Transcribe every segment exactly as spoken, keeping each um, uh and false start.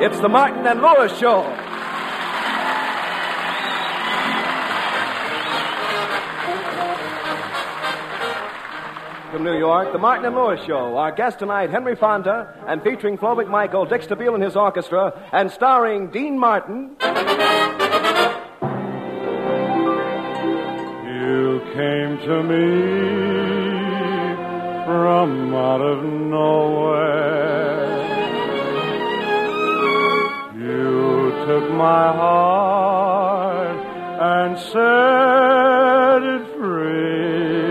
It's the Martin and Lewis Show. From New York, the Martin and Lewis Show. Our guest tonight, Henry Fonda, and featuring Flo McMichael, Dick Stabile and his orchestra, and starring Dean Martin. You came to me from out of nowhere. You took my heart and set it free.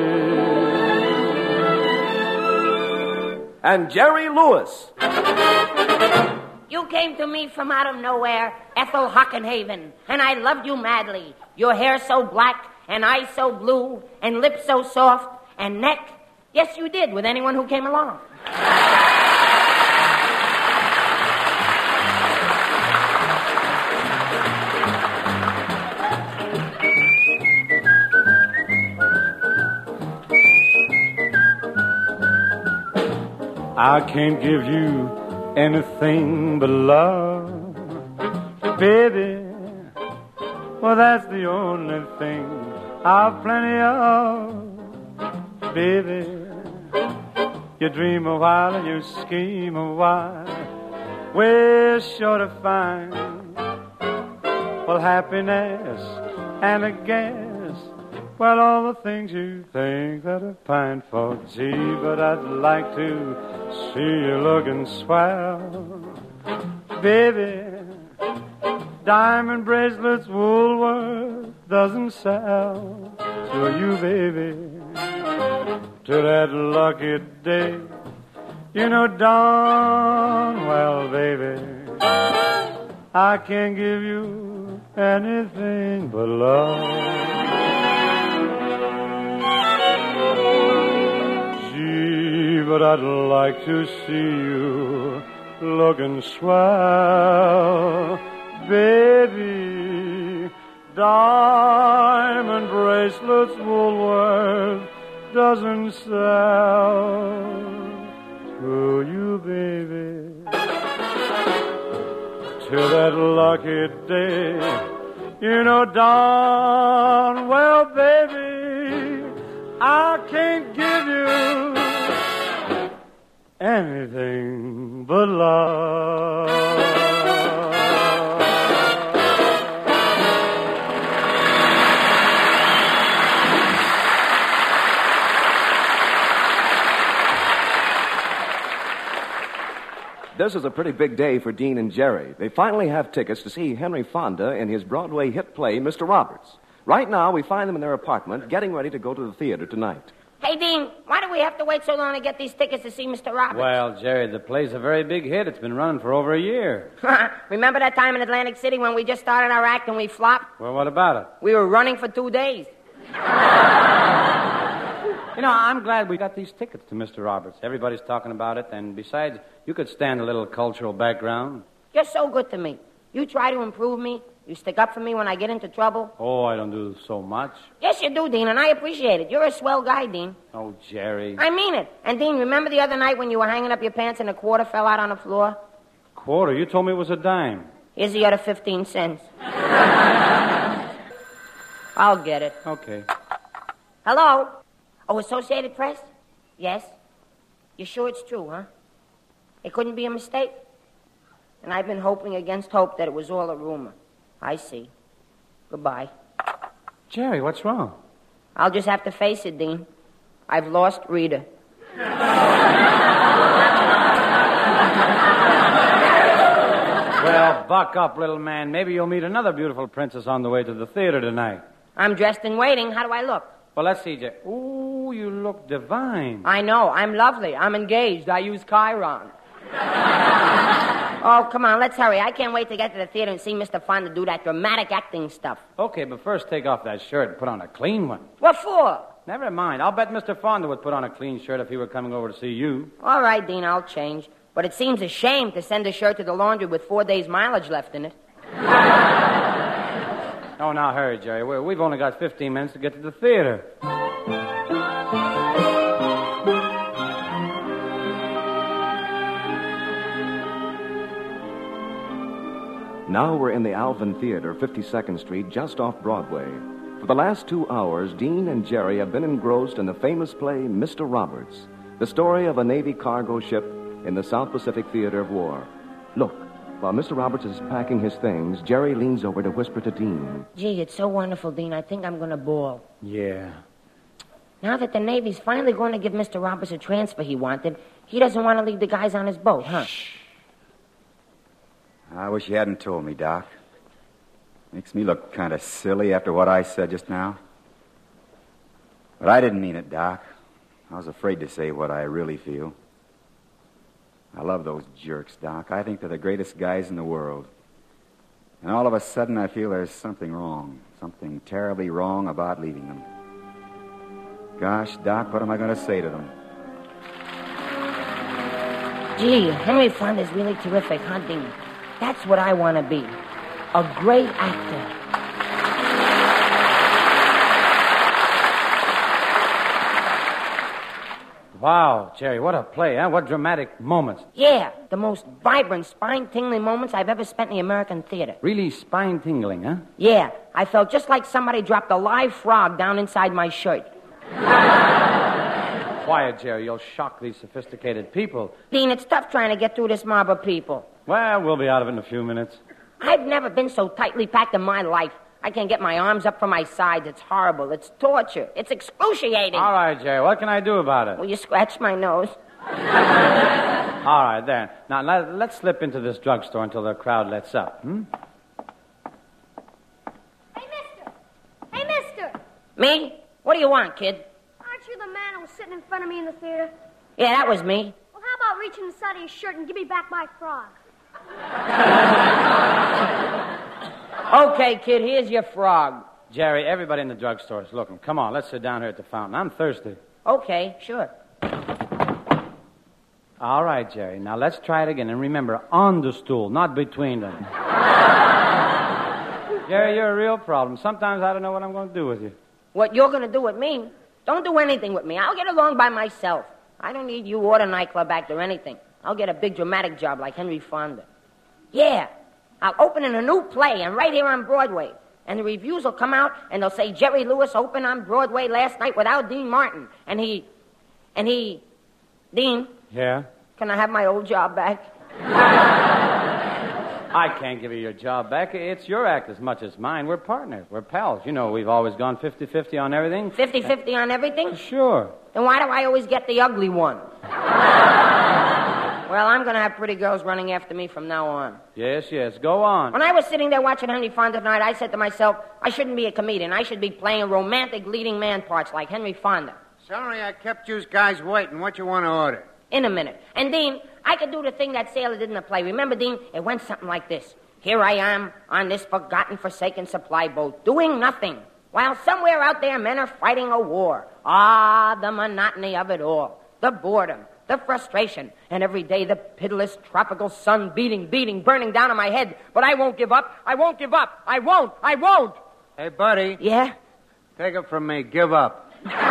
And Jerry Lewis. You came to me from out of nowhere, Ethel Hockenhaven, and I loved you madly. Your hair so black, and eyes so blue, and lips so soft, and neck. Yes, you did, with anyone who came along. I can't give you anything but love, baby. Well, that's the only thing I've plenty of, baby. You dream a while and you scheme a while, we're sure to find, well, happiness and a guess. Well, all the things you think that are pine for, gee, but I'd like to see you looking swell, baby. Diamond bracelets Woolworth doesn't sell to you, baby. To that lucky day, you know darn well, baby, I can't give you anything but love. But I'd like to see you looking swell, baby. Diamond bracelets Woolworth doesn't sell to you, baby. Till that lucky day, you know darn well, baby, I can't give you anything but love. This is a pretty big day for Dean and Jerry. They finally have tickets to see Henry Fonda in his Broadway hit play, Mister Roberts. Right now, we find them in their apartment getting ready to go to the theater tonight. Hey, Dean, why do we have to wait so long to get these tickets to see Mister Roberts? Well, Jerry, the play's a very big hit. It's been running for over a year. Remember that time in Atlantic City when we just started our act and we flopped? Well, what about it? We were running for two days. You know, I'm glad we got these tickets to Mister Roberts. Everybody's talking about it, and besides, you could stand a little cultural background. You're so good to me. You try to improve me. You stick up for me when I get into trouble. Oh, I don't do so much. Yes, you do, Dean, and I appreciate it. You're a swell guy, Dean. Oh, Jerry. I mean it. And, Dean, remember the other night when you were hanging up your pants and a quarter fell out on the floor? Quarter? You told me it was a dime. Here's the other fifteen cents. I'll get it. Okay. Hello? Oh, Associated Press? Yes? You sure it's true, huh? It couldn't be a mistake? And I've been hoping against hope that it was all a rumor. I see. Goodbye. Jerry, what's wrong? I'll just have to face it, Dean. I've lost Rita. Well, buck up, little man. Maybe you'll meet another beautiful princess on the way to the theater tonight. I'm dressed and waiting. How do I look? Well, let's see, Jerry. Ooh, you look divine. I know. I'm lovely. I'm engaged. I use Chiron. Oh, come on, let's hurry. I can't wait to get to the theater and see Mister Fonda do that dramatic acting stuff. Okay, but first take off that shirt and put on a clean one. What for? Never mind. I'll bet Mister Fonda would put on a clean shirt if he were coming over to see you. All right, Dean, I'll change. But it seems a shame to send a shirt to the laundry with four days' mileage left in it. Oh, now hurry, Jerry. We're, we've only got fifteen minutes to get to the theater. Now we're in the Alvin Theater, fifty-second Street, just off Broadway. For the last two hours, Dean and Jerry have been engrossed in the famous play Mister Roberts, the story of a Navy cargo ship in the South Pacific theater of war. Look, while Mister Roberts is packing his things, Jerry leans over to whisper to Dean. Gee, it's so wonderful, Dean. I think I'm going to bawl. Yeah. Now that the Navy's finally going to give Mister Roberts a transfer he wanted, he doesn't want to leave the guys on his boat, huh? Shh. I wish you hadn't told me, Doc. Makes me look kind of silly after what I said just now. But I didn't mean it, Doc. I was afraid to say what I really feel. I love those jerks, Doc. I think they're the greatest guys in the world. And all of a sudden I feel there's something wrong, something terribly wrong about leaving them. Gosh, Doc, what am I going to say to them? Gee, Henry Fonda's really terrific, huh, Dean? That's what I want to be. A great actor. Wow, Jerry, what a play, huh? What dramatic moments. Yeah, the most vibrant, spine-tingling moments I've ever spent in the American theater. Really spine-tingling, huh? Yeah, I felt just like somebody dropped a live frog down inside my shirt. Quiet, Jerry. You'll shock these sophisticated people. Dean, it's tough trying to get through this mob of people. Well, we'll be out of it in a few minutes. I've never been so tightly packed in my life. I can't get my arms up from my sides. It's horrible. It's torture. It's excruciating. All right, Jerry. What can I do about it? Will you scratch my nose? All right, there. Now, let, let's slip into this drugstore until the crowd lets up, hmm? Hey, mister! Hey, mister! Me? What do you want, kid? Aren't you the man who was sitting in front of me in the theater? Yeah, that was me. Well, how about reaching inside of your shirt and give me back my frog? Okay, kid, here's your frog. Jerry, everybody in the drugstore is looking. Come on, let's sit down here at the fountain. I'm thirsty. Okay, sure. All right, Jerry. Now let's try it again. And remember, on the stool, not between them. Jerry, you're a real problem. Sometimes I don't know what I'm going to do with you. What you're going to do with me? Don't do anything with me. I'll get along by myself. I don't need you or the nightclub act or anything. I'll get a big dramatic job like Henry Fonda. Yeah, I'll open in a new play and right here on Broadway. And the reviews will come out and they'll say Jerry Lewis opened on Broadway last night without Dean Martin. And he, and he, Dean. Yeah? Can I have my old job back? I can't give you your job back. It's your act as much as mine. We're partners. We're pals. You know, we've always gone fifty-fifty on everything. fifty-fifty on everything? Sure. Then why do I always get the ugly one? Well, I'm going to have pretty girls running after me from now on. Yes, yes. Go on. When I was sitting there watching Henry Fonda tonight, I said to myself, I shouldn't be a comedian. I should be playing romantic leading man parts like Henry Fonda. Sorry I kept you guys waiting. What you want to order? In a minute. And, Dean, I could do the thing that sailor did in the play. Remember, Dean? It went something like this. Here I am on this forgotten, forsaken supply boat, doing nothing, while somewhere out there men are fighting a war. Ah, the monotony of it all. The boredom, the frustration, and every day the pitiless tropical sun beating, beating, burning down on my head. But I won't give up. I won't give up. I won't. I won't. Hey, buddy. Yeah? Take it from me. Give up.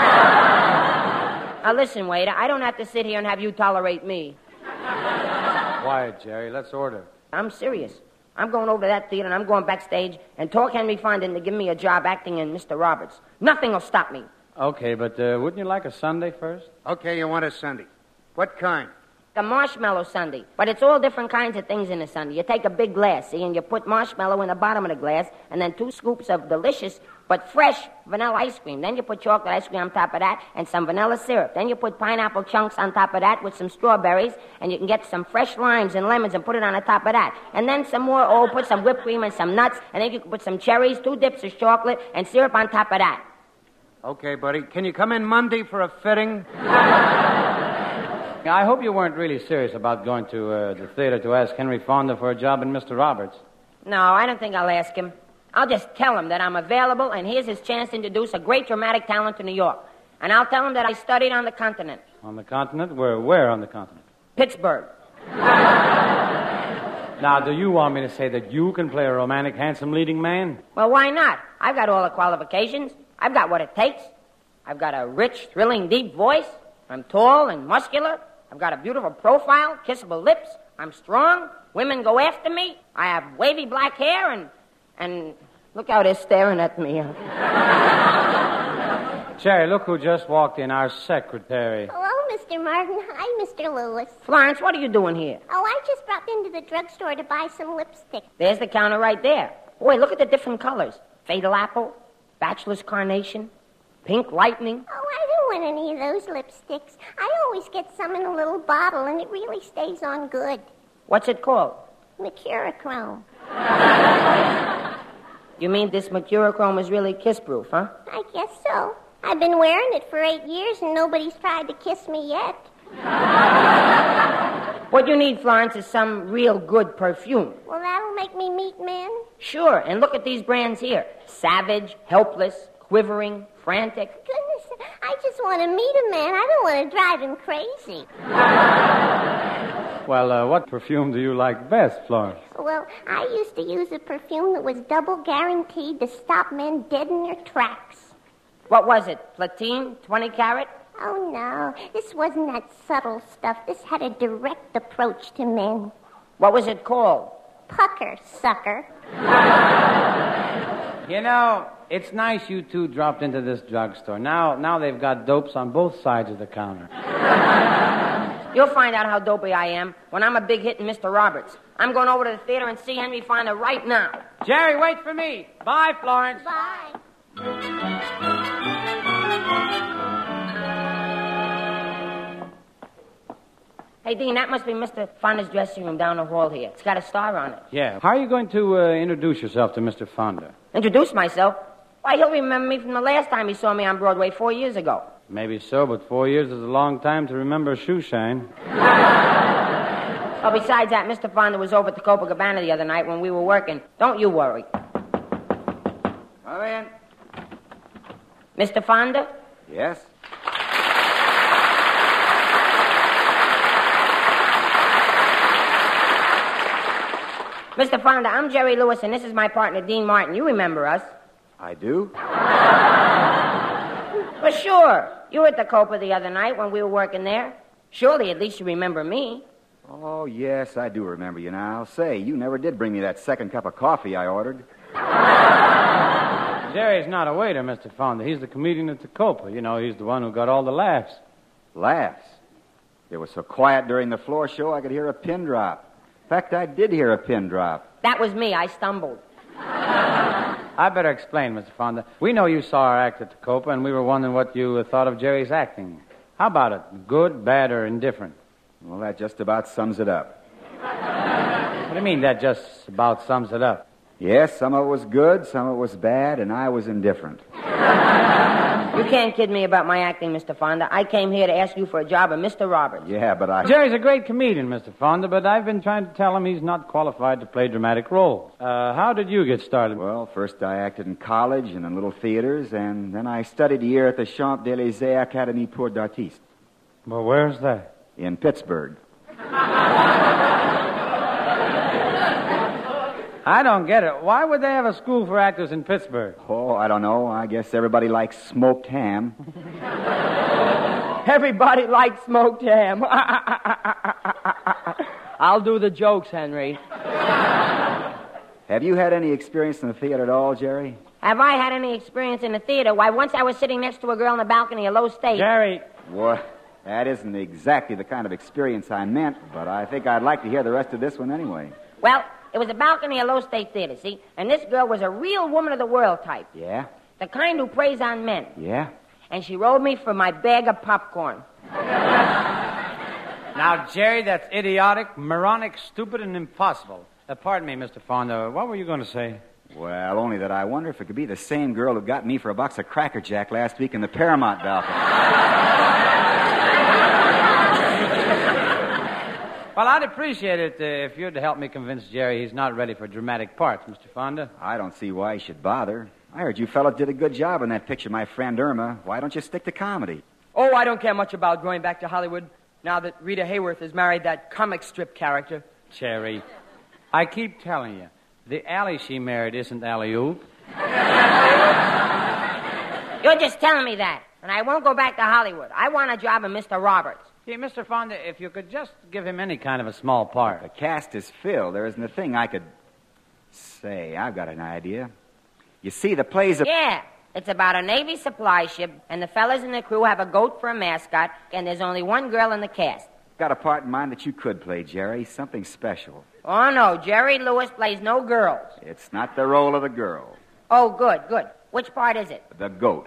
Now, listen, waiter. I don't have to sit here and have you tolerate me. Quiet, Jerry. Let's order. I'm serious. I'm going over to that theater and I'm going backstage and talk Henry Fonda into giving me a job acting in Mister Roberts. Nothing will stop me. Okay, but uh, wouldn't you like a sundae first? Okay, you want a sundae. What kind? A marshmallow sundae. But it's all different kinds of things in a sundae. You take a big glass, see, and you put marshmallow in the bottom of the glass and then two scoops of delicious but fresh vanilla ice cream. Then you put chocolate ice cream on top of that and some vanilla syrup. Then you put pineapple chunks on top of that with some strawberries, and you can get some fresh limes and lemons and put it on the top of that. And then some more, oh, put some whipped cream and some nuts, and then you can put some cherries, two dips of chocolate, and syrup on top of that. Okay, buddy. Can you come in Monday for a fitting? I hope you weren't really serious about going to uh, the theater to ask Henry Fonda for a job in Mister Roberts. No, I don't think I'll ask him. I'll just tell him that I'm available, and here's his chance to introduce a great dramatic talent to New York. And I'll tell him that I studied on the continent. On the continent? Where, where on the continent? Pittsburgh. Now, do you want me to say that you can play a romantic, handsome leading man? Well, why not? I've got all the qualifications. I've got what it takes. I've got a rich, thrilling, deep voice. I'm tall and muscular. I've got a beautiful profile, kissable lips, I'm strong. Women go after me. I have wavy black hair and... and look how they're staring at me. Jerry, look who just walked in, our secretary. Hello, Mister Martin. Hi, Mister Lewis. Florence, what are you doing here? Oh, I just dropped into the drugstore to buy some lipstick. There's the counter right there. Boy, look at the different colors. Fatal apple, bachelor's carnation, pink lightning. Oh, I don't want any of those lipsticks. I always get some in a little bottle, and it really stays on good. What's it called? Mercurochrome. You mean this mercurochrome is really kiss-proof, huh? I guess so. I've been wearing it for eight years, and nobody's tried to kiss me yet. What you need, Florence, is some real good perfume. Well, that'll make me meet men? Sure, and look at these brands here. Savage, helpless, quivering, frantic. Goodness, I just want to meet a man. I don't want to drive him crazy. Well, uh, what perfume do you like best, Florence? Well, I used to use a perfume that was double guaranteed to stop men dead in their tracks. What was it? Platine? twenty carat? Oh, no. This wasn't that subtle stuff. This had a direct approach to men. What was it called? Pucker, sucker. You know, it's nice you two dropped into this drugstore. Now, now they've got dopes on both sides of the counter. You'll find out how dopey I am when I'm a big hit in Mister Roberts. I'm going over to the theater and see Henry Fonda right now. Jerry, wait for me. Bye, Florence. Bye. Hey, Dean, that must be Mister Fonda's dressing room down the hall here. It's got a star on it. Yeah. How are you going to uh, introduce yourself to Mister Fonda? Introduce myself? Why, he'll remember me from the last time he saw me on Broadway four years ago. Maybe so, but four years is a long time to remember a shoe shine. Oh, besides that, Mister Fonda was over at the Copacabana the other night when we were working. Don't you worry. Come in. Mister Fonda? Yes? Mister Fonda, I'm Jerry Lewis, and this is my partner, Dean Martin. You remember us. I do? Well, sure. You were at the Copa the other night when we were working there. Surely, at least you remember me. Oh, yes, I do remember you now. Say, you never did bring me that second cup of coffee I ordered. Jerry's not a waiter, Mister Fonda. He's the comedian at the Copa. You know, he's the one who got all the laughs. Laughs? It was so quiet during the floor show I could hear a pin drop. In fact, I did hear a pin drop. That was me. I stumbled. I better explain, Mister Fonda. We know you saw our act at the Copa, and we were wondering what you uh, thought of Jerry's acting. How about it? Good, bad, or indifferent? Well, that just about sums it up. What do you mean that just about sums it up? Yes, some of it was good, some of it was bad, and I was indifferent. You can't kid me about my acting, Mister Fonda. I came here to ask you for a job of Mister Roberts. Yeah, but I... Jerry's a great comedian, Mister Fonda, but I've been trying to tell him he's not qualified to play dramatic roles. Uh, how did you get started? Well, first I acted in college and in little theaters, and then I studied a year at the Champs-Élysées Académie pour d'Artistes. Well, where's that? In Pittsburgh. I don't get it. Why would they have a school for actors in Pittsburgh? Oh, I don't know. I guess everybody likes smoked ham. Everybody likes smoked ham. I'll do the jokes, Henry. Have you had any experience in the theater at all, Jerry? Have I had any experience in the theater? Why, once I was sitting next to a girl in the balcony of Low State. Jerry. What? That isn't exactly the kind of experience I meant, but I think I'd like to hear the rest of this one anyway. Well, it was a balcony of Low State Theater, see? And this girl was a real woman of the world type. Yeah? The kind who preys on men. Yeah? And she rode me for my bag of popcorn. Now, Jerry, that's idiotic, moronic, stupid, and impossible. Uh, pardon me, Mister Fonda. What were you going to say? Well, only that I wonder if it could be the same girl who got me for a box of Cracker Jack last week in the Paramount balcony. Well, I'd appreciate it uh, if you'd help me convince Jerry he's not ready for dramatic parts, Mister Fonda. I don't see why he should bother. I heard you fellas did a good job in that picture, my friend Irma. Why don't you stick to comedy? Oh, I don't care much about going back to Hollywood now that Rita Hayworth has married that comic strip character. Jerry, I keep telling you, the alley she married isn't alley-oop. You're just telling me that. And I won't go back to Hollywood. I want a job of Mister Roberts. Hey, Mister Fonda, if you could just give him any kind of a small part. The cast is filled. There isn't a thing I could say. I've got an idea. You see, the play's a... Yeah, it's about a Navy supply ship, and the fellas in the crew have a goat for a mascot, and there's only one girl in the cast. Got a part in mind that you could play, Jerry. Something special. Oh, no, Jerry Lewis plays no girls. It's not the role of the girl. Oh, good, good. Which part is it? The goat.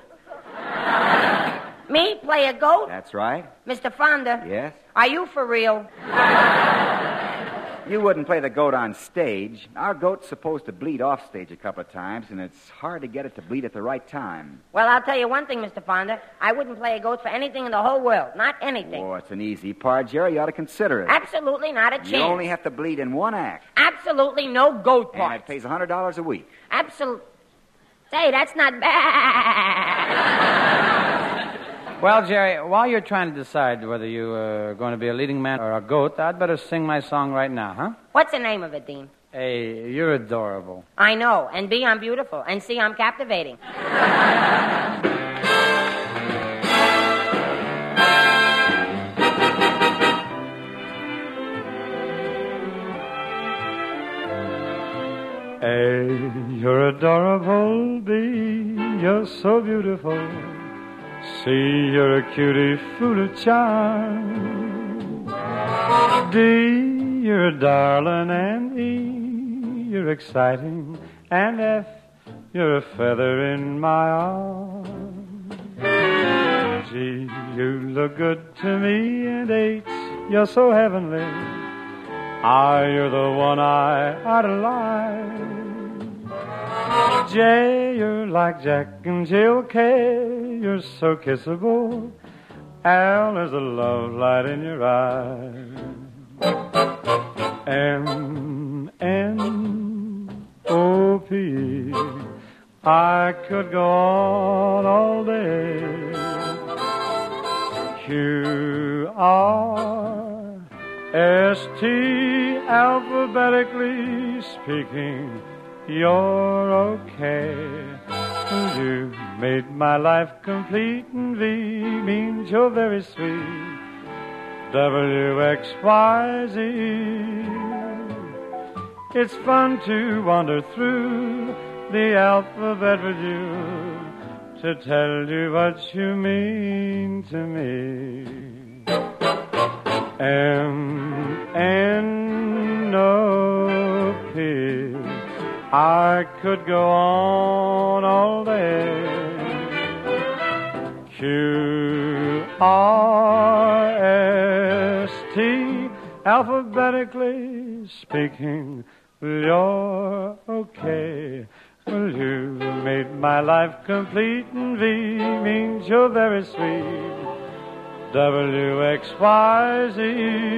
Me play a goat? That's right. Mister Fonda? Yes? Are you for real? You wouldn't play the goat on stage. Our goat's supposed to bleed off stage a couple of times, and it's hard to get it to bleed at the right time. Well, I'll tell you one thing, Mister Fonda. I wouldn't play a goat for anything in the whole world. Not anything. Oh, it's an easy part, Jerry. You ought to consider it. Absolutely not a chance. You only have to bleed in one act. Absolutely no goat And parts. it pays one hundred dollars a week. Absolutely. Say, that's not bad. Well, Jerry, while you're trying to decide whether you're uh, going to be a leading man or a goat, I'd better sing my song right now, huh? What's the name of it, Dean? Hey, you're adorable. I know. And B, I'm beautiful. And C, I'm captivating. A, you're adorable. B, you're so beautiful. C, you're a cutie full of charm. D, you're a darling. And E, you're exciting. And F, you're a feather in my arm. G, you look good to me. And H, you're so heavenly. I, you're the one I idolize. J, you're like Jack and Jill. K, you're so kissable. L, there's a love light in your eyes. M, N, O, P, I could go on all day. Q, R, S, T, alphabetically speaking, you're okay. You made my life complete, and V means you're very sweet. W, X, Y, Z. It's fun to wander through the alphabet with you, to tell you what you mean to me. M, N, O, P, I could go on all day. Q, R, S, T, alphabetically speaking, you're okay. Well, you made my life complete, and V means you're very sweet. W, X, Y, Z.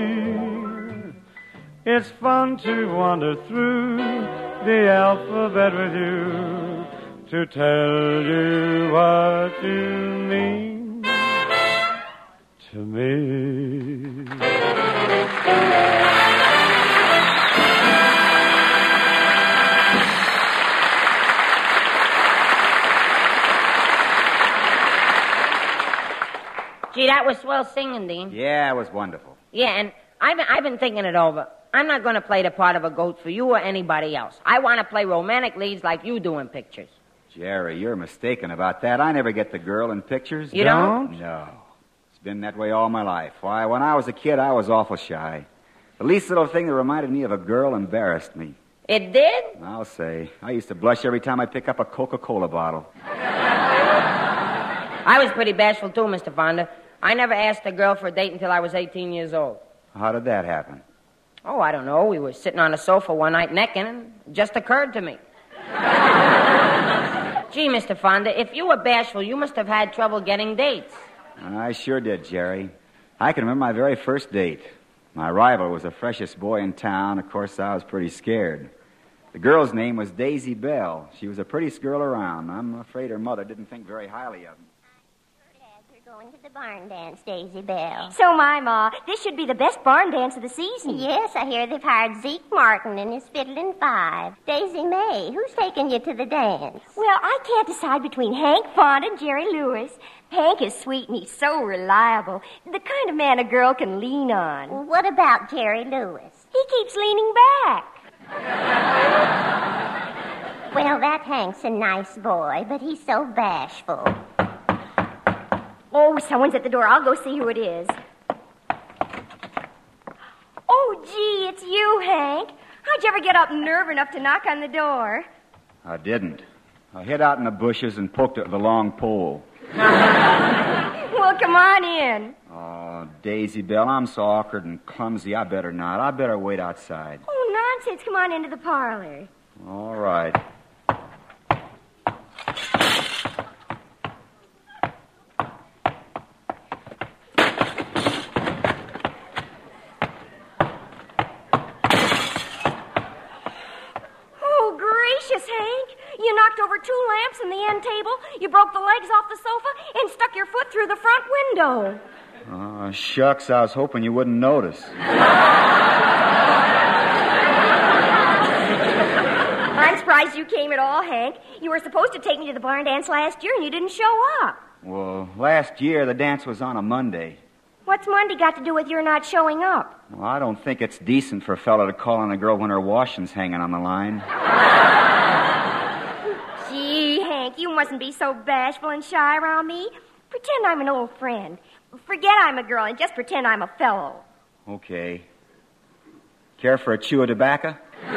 It's fun to wander through the alphabet with you, to tell you what you mean to me. Gee, that was swell singing, Dean. Yeah, it was wonderful. Yeah, and I've been, I've been thinking it over. I'm not going to play the part of a goat for you or anybody else. I want to play romantic leads like you do in pictures. Jerry, you're mistaken about that. I never get the girl in pictures. You don't? No. It's been that way all my life. Why, when I was a kid, I was awful shy. The least little thing that reminded me of a girl embarrassed me. It did? I'll say. I used to blush every time I pick up a Coca-Cola bottle. I was pretty bashful, too, Mister Fonda. I never asked a girl for a date until I was eighteen years old. How did that happen? Oh, I don't know. We were sitting on a sofa one night necking, and it just occurred to me. Gee, Mister Fonda, if you were bashful, you must have had trouble getting dates. I sure did, Jerry. I can remember my very first date. My rival was the freshest boy in town. Of course, I was pretty scared. The girl's name was Daisy Bell. She was the prettiest girl around. I'm afraid her mother didn't think very highly of me. As her going to the barn dance, Daisy Belle. So am I, Ma. This should be the best barn dance of the season. Yes, I hear they've hired Zeke Martin and his fiddling five. Daisy May, who's taking you to the dance? Well, I can't decide between Hank Fonda and Jerry Lewis. Hank is sweet and he's so reliable. The kind of man a girl can lean on. Well, what about Jerry Lewis? He keeps leaning back. Well, that Hank's a nice boy, but he's so bashful. Oh, someone's at the door. I'll go see who it is. Oh, gee, it's you, Hank. How'd you ever get up nerve enough to knock on the door? I didn't. I hid out in the bushes and poked it with a long pole. Well, come on in. Oh, Daisy Belle, I'm so awkward and clumsy. I better not. I better wait outside. Oh, nonsense. Come on into the parlor. All right. You knocked over two lamps and the end table, you broke the legs off the sofa, and stuck your foot through the front window. Oh, shucks, I was hoping you wouldn't notice. I'm surprised you came at all, Hank. You were supposed to take me to the barn dance last year, and you didn't show up. Well, last year the dance was on a Monday. What's Monday got to do with your not showing up? Well, I don't think it's decent for a fellow to call on a girl when her washing's hanging on the line. Gee, Hank, you mustn't be so bashful and shy around me. Pretend I'm an old friend. Forget I'm a girl and just pretend I'm a fellow. Okay. Care for a chew of tobacco?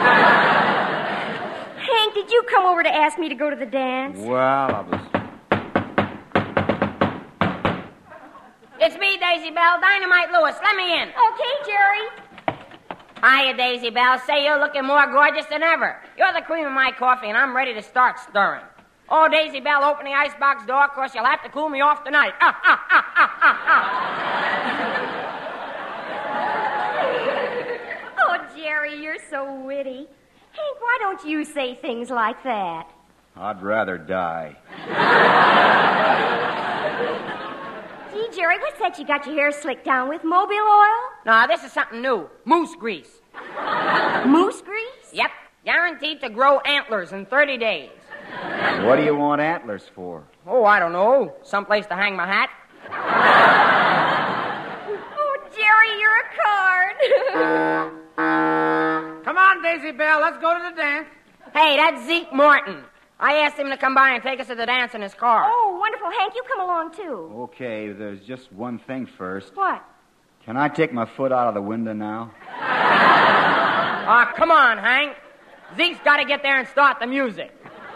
Hank, did you come over to ask me to go to the dance? Well, I was... It's me, Daisy Belle, Dynamite Lewis. Let me in. Okay, Jerry. Hiya, Daisy Belle. Say, you're looking more gorgeous than ever. You're the cream of my coffee, and I'm ready to start stirring. Oh, Daisy Belle, open the icebox door. Of course, you'll have to cool me off tonight. Ah, ah, ah, ah, ah, ah. Oh, Jerry, you're so witty. Hank, why don't you say things like that? I'd rather die. Gee, Jerry, what's that you got your hair slicked down with? Mobile oil? No, this is something new. Moose grease. Moose grease? Yep. Guaranteed to grow antlers in thirty days. What do you want antlers for? Oh, I don't know. Someplace to hang my hat. Oh, Jerry, you're a card. Come on, Daisy Belle. Let's go to the dance. Hey, that's Zeke Martin. I asked him to come by and take us to the dance in his car. Oh, wonderful. Hank, you come along, too. Okay, there's just one thing first. What? Can I take my foot out of the window now? Ah, uh, come on, Hank. Zeke's got to get there and start the music.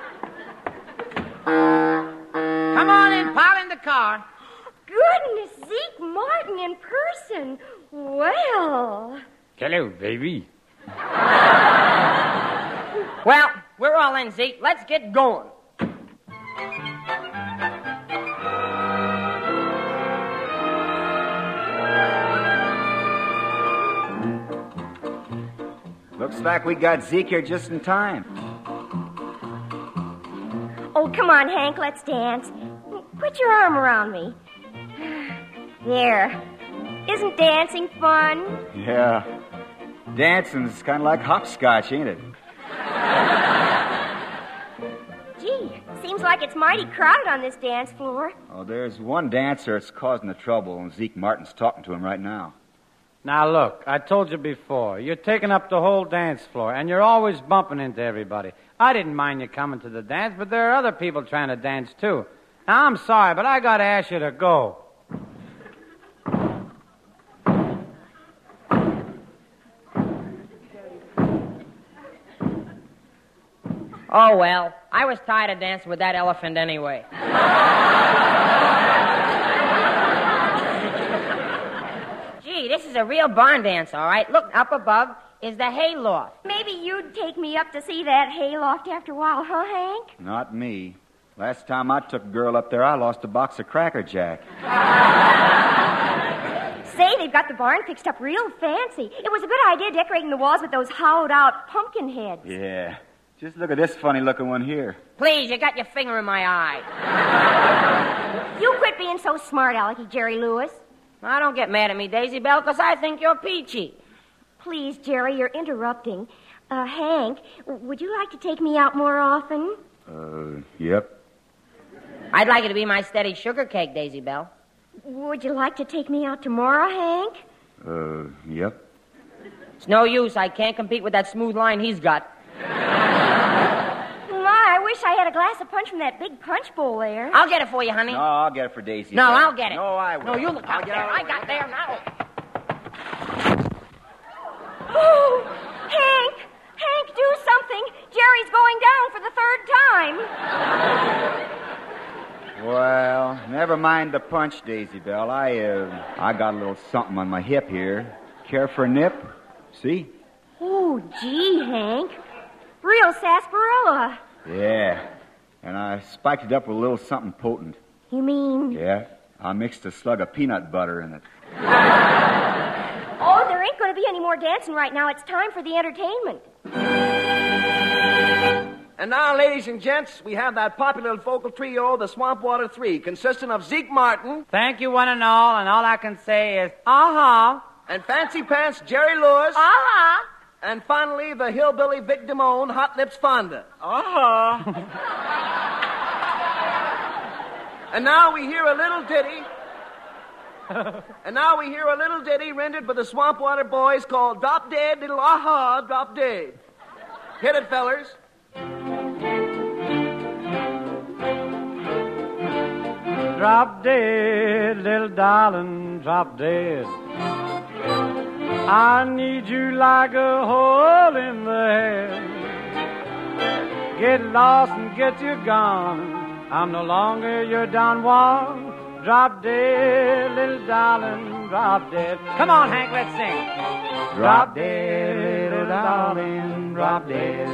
Come on in, pile in the car. Goodness, Zeke Martin in person. Well. Hello, baby. Well, we're all in, Zeke. Let's get going. Looks like we got Zeke here just in time. Oh, come on, Hank, let's dance. Put your arm around me. There. Isn't dancing fun? Yeah. Dancing's kind of like hopscotch, ain't it? Gee, seems like it's mighty crowded on this dance floor. Oh, there's one dancer that's causing the trouble, and Zeke Martin's talking to him right now. Now, look, I told you before, you're taking up the whole dance floor, and you're always bumping into everybody. I didn't mind you coming to the dance, but there are other people trying to dance, too. Now, I'm sorry, but I gotta ask you to go. Oh, well, I was tired of dancing with that elephant anyway. Gee, this is a real barn dance, all right. Look, up above is the hayloft. Maybe you'd take me up to see that hayloft after a while, huh, Hank? Not me. Last time I took a girl up there, I lost a box of Cracker Jack. Say, they've got the barn fixed up real fancy. It was a good idea decorating the walls with those hollowed-out pumpkin heads. Yeah. Just look at this funny-looking one here. Please, you got your finger in my eye. You quit being so smart, Alecky Jerry Lewis. Now, don't get mad at me, Daisy Bell, because I think you're peachy. Please, Jerry, you're interrupting. Uh, Hank, would you like to take me out more often? Uh, yep. I'd like you to be my steady sugar cake, Daisy Bell. Would you like to take me out tomorrow, Hank? Uh, yep. It's no use. I can't compete with that smooth line he's got. My, I wish I had a glass of punch from that big punch bowl there. I'll get it for you, honey. No, I'll get it for Daisy. No, Bell. I'll get it. No, I will. No, you look out there. I got there now. Oh, Hank! Hank, do something. Jerry's going down for the third time. Well, never mind the punch, Daisy Bell. I, uh, I got a little something on my hip here. Care for a nip? See? Oh, gee, Hank. Real sarsaparilla. Yeah. And I spiked it up with a little something potent. You mean? Yeah. I mixed a slug of peanut butter in it. Oh, there ain't going to be any more dancing right now. It's time for the entertainment. And now, ladies and gents, we have that popular vocal trio, the Swampwater Three, consisting of Zeke Martin. Thank you, one and all, and all I can say is, aha. And Fancy Pants Jerry Lewis. Aha. And finally, the hillbilly Vic Damone, Hot Lips Fonda. Aha. And now we hear a little ditty. And now we hear a little ditty rendered by the Swampwater Boys called Drop Dead, Little Aha, Drop Dead. Hit it, fellers. Drop dead, little darling, drop dead. I need you like a hole in the head. Get lost and get you gone. I'm no longer your Don Juan. Drop dead, little darling, drop dead. Come on, Hank, let's sing. Drop dead, little darling, drop dead.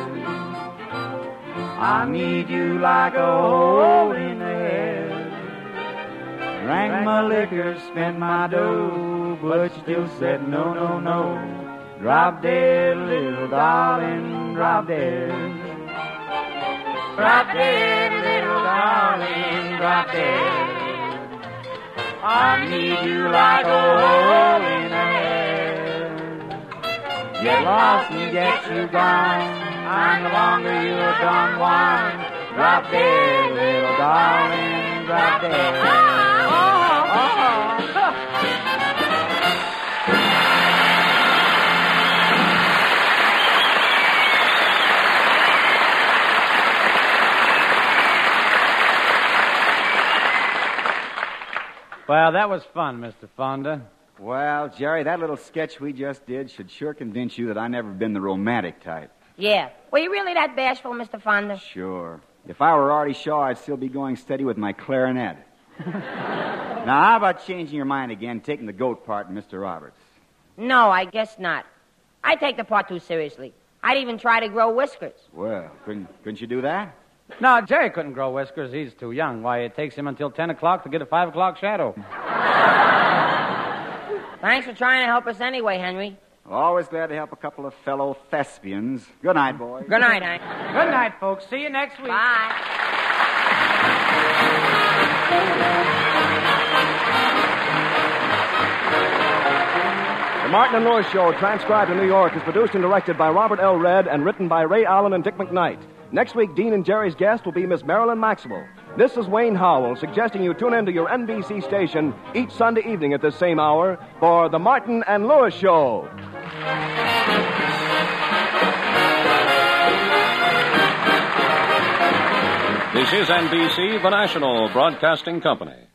I need you like a hole in the head. Drank my liquor, spent my dough, but you still said no, no, no. Drop dead, little darling, drop dead. Drop dead, little darling, drop dead. I need you like a hole in the head. Get lost and get you gone. I'm no longer your Don Juan. Drop dead, little darling, drop dead. Oh, oh, oh. Well, that was fun, Mister Fonda. Well, Jerry, that little sketch we just did should sure convince you that I've never been the romantic type. Yeah. Were you really that bashful, Mister Fonda? Sure. If I were Artie Shaw, I'd still be going steady with my clarinet. Now, how about changing your mind again, taking the goat part in Mister Roberts? No, I guess not. I take the part too seriously. I'd even try to grow whiskers. Well, couldn't, couldn't you do that? No, Jerry couldn't grow whiskers. He's too young. Why, it takes him until ten o'clock to get a five o'clock shadow. Thanks for trying to help us anyway, Henry. Always glad to help a couple of fellow thespians. Good night, boys. Good night, Hank. Good night, folks. See you next week. Bye. The Martin and Lewis Show, transcribed in New York, is produced and directed by Robert L. Redd and written by Ray Allen and Dick McKnight. Next week, Dean and Jerry's guest will be Miss Marilyn Maxwell. This is Wayne Howell, suggesting you tune in to your N B C station each Sunday evening at this same hour for The Martin and Lewis Show. This is N B C, the national broadcasting company.